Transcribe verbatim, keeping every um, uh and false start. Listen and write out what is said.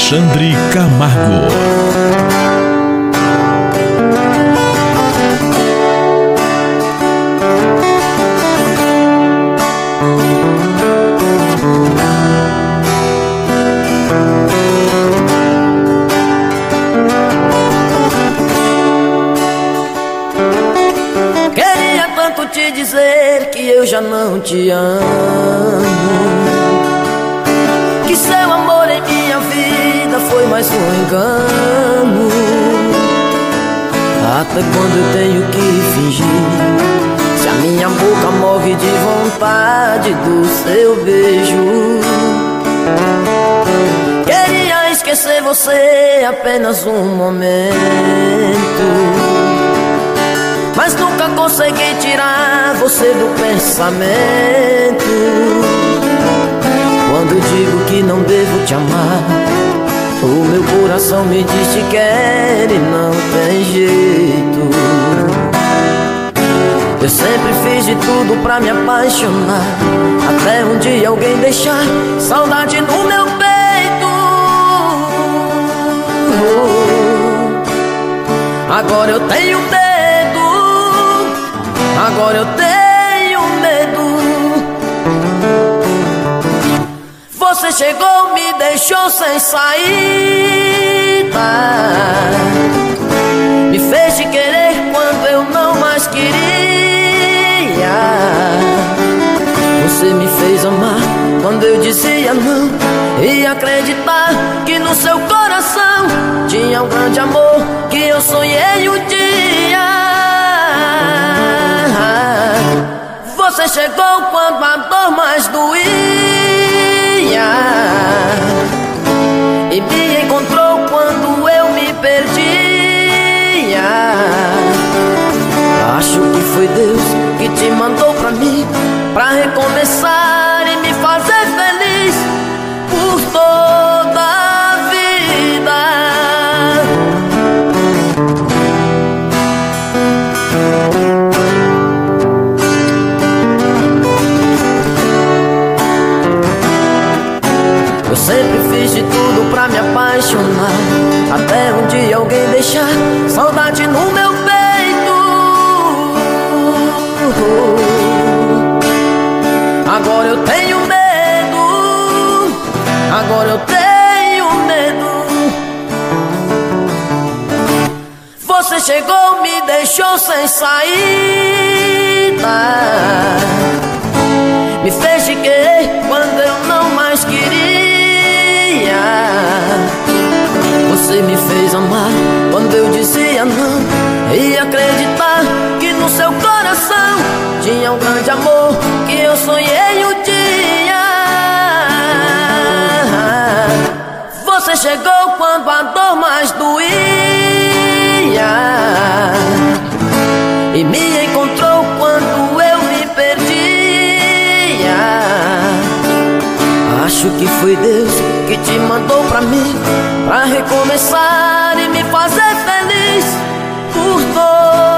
Alexandre Camargo. Queria tanto te dizer que eu já não te amo, que seu amor em minha vida foi mais um engano. Até quando eu tenho que fingir, se a minha boca morre de vontade do seu beijo? Queria esquecer você apenas um momento, mas nunca consegui tirar você do pensamento. Quando digo que não devo te amar, o meu coração me diz que quer e não tem jeito. Eu sempre fiz de tudo pra me apaixonar, até um dia alguém deixar saudade no meu peito. Agora eu tenho medo, agora eu tenho medo. Você chegou, me deixou sem saída, me fez te querer quando eu não mais queria. Você me fez amar quando eu dizia não, e acreditar que no seu coração tinha um grande amor que eu sonhei um dia. Você chegou quando a dor mais doía e me encontrou quando eu me perdia. Acho que foi Deus que te mandou pra mim, pra recomeçar e me fazer feliz por toda a vida. Eu sempre fiz de tudo pra me apaixonar, até um dia alguém deixar saudade no meu peito. Agora eu tenho medo, agora eu tenho medo. Você chegou, me deixou sem saída, me fez te querer quando eu não mais queria. Você me fez amar quando eu dizia não, e acreditar que no seu coração tinha um grande amor que eu sonhei um dia. Você chegou quando a dor mais doía e me encontrou quando eu me perdia. Acho que foi Deus que te mandou pra mim, pra recomeçar e me fazer feliz por todo